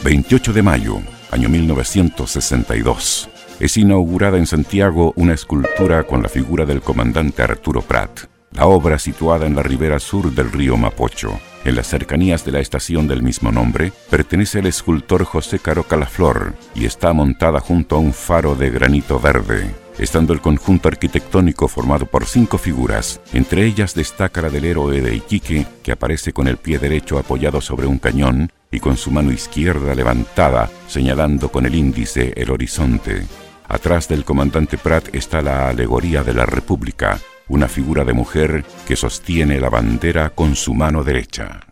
28 de mayo, año 1962. Es inaugurada en Santiago una escultura con la figura del comandante Arturo Prat. La obra, situada en la ribera sur del río Mapocho, en las cercanías de la estación del mismo nombre, pertenece al escultor José Caro Calaflor y está montada junto a un faro de granito verde. Estando el conjunto arquitectónico formado por 5 figuras, entre ellas destaca la del héroe de Iquique, que aparece con el pie derecho apoyado sobre un cañón y con su mano izquierda levantada, señalando con el índice el horizonte. Atrás del comandante Prat está la alegoría de la República, una figura de mujer que sostiene la bandera con su mano derecha.